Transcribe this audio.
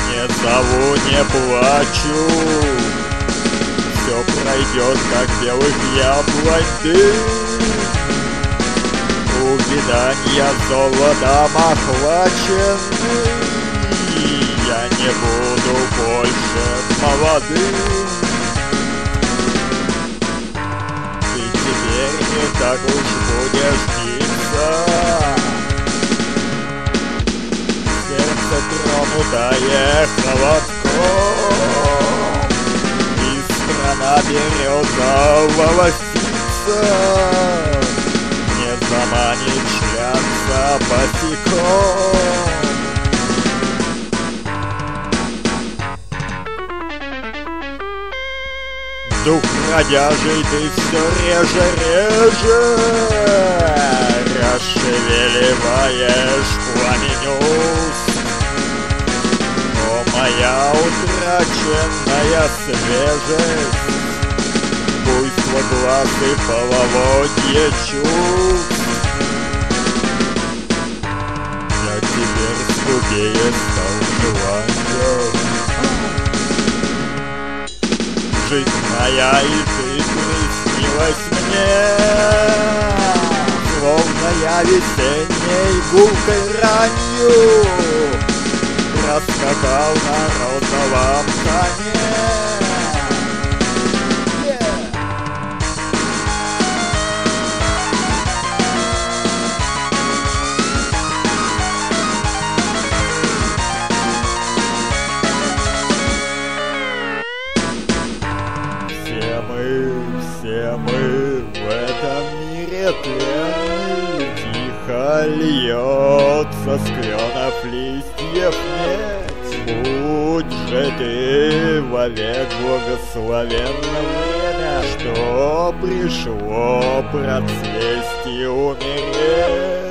Не зову, не плачу, все пройдет, как белых яблонь дым. Увядания золотом охваченный, я не буду больше молодым. Ты теперь не так уж будешь биться, сердце тронутое холодком, и страна берется волоситься. Не заманит шляться босиком. Дух бродяжий ты все реже, расшевеливаешь пламень уст. О, моя утраченная свежесть, буйство глаз и половодье чувств. Я теперь скупее стал желанием. Жизнь моя, и ты приснилась мне, словно я весенней гулкой ранью проскакал на розовом коне. Все мы в этом мире тленный, тихо льется с кленов листьев медь. Будь же ты вовек благословенно время, что пришло процвесть и умереть.